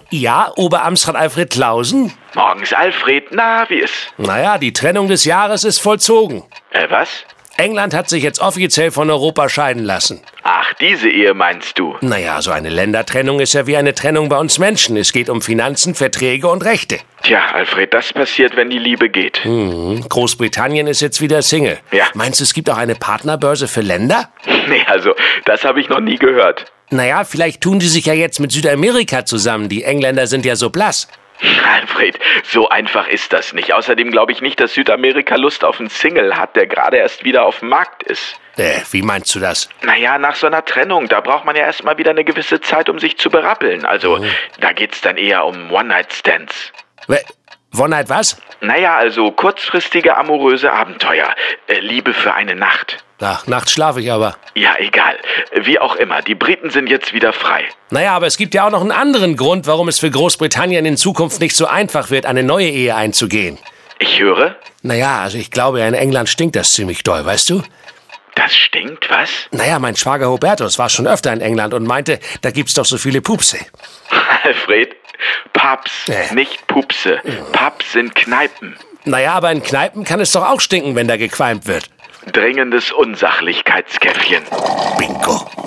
Ja, Oberamtsrat Alfred Clausen? Morgens, Alfred. Na, wie ist? Naja, die Trennung des Jahres ist vollzogen. Was? England hat sich jetzt offiziell von Europa scheiden lassen. Ach, diese Ehe meinst du? Naja, so eine Ländertrennung ist ja wie eine Trennung bei uns Menschen. Es geht um Finanzen, Verträge und Rechte. Tja, Alfred, das passiert, wenn die Liebe geht. Großbritannien ist jetzt wieder Single. Ja. Meinst du, es gibt auch eine Partnerbörse für Länder? Nee, also, das habe ich noch nie gehört. Naja, vielleicht tun die sich ja jetzt mit Südamerika zusammen. Die Engländer sind ja so blass. Alfred, so einfach ist das nicht. Außerdem glaube ich nicht, dass Südamerika Lust auf einen Single hat, der gerade erst wieder auf dem Markt ist. Wie meinst du das? Naja, nach so einer Trennung, da braucht man ja erstmal wieder eine gewisse Zeit, um sich zu berappeln. Also, da geht's dann eher um One-Night-Stands. One-Night was? Naja, also kurzfristige amoröse Abenteuer. Liebe für eine Nacht. Ach, nachts schlafe ich aber. Ja, egal. Wie auch immer, die Briten sind jetzt wieder frei. Naja, aber es gibt ja auch noch einen anderen Grund, warum es für Großbritannien in Zukunft nicht so einfach wird, eine neue Ehe einzugehen. Ich höre. Naja, also ich glaube, in England stinkt das ziemlich doll, weißt du? Das stinkt, was? Naja, mein Schwager Hubertus war schon öfter in England und meinte, da gibt's doch so viele Pupse. Alfred, Pubs, nicht Pupse. Pubs sind Kneipen. Naja, aber in Kneipen kann es doch auch stinken, wenn da gequalmt wird. Dringendes Unsachlichkeitskäffchen. Bingo.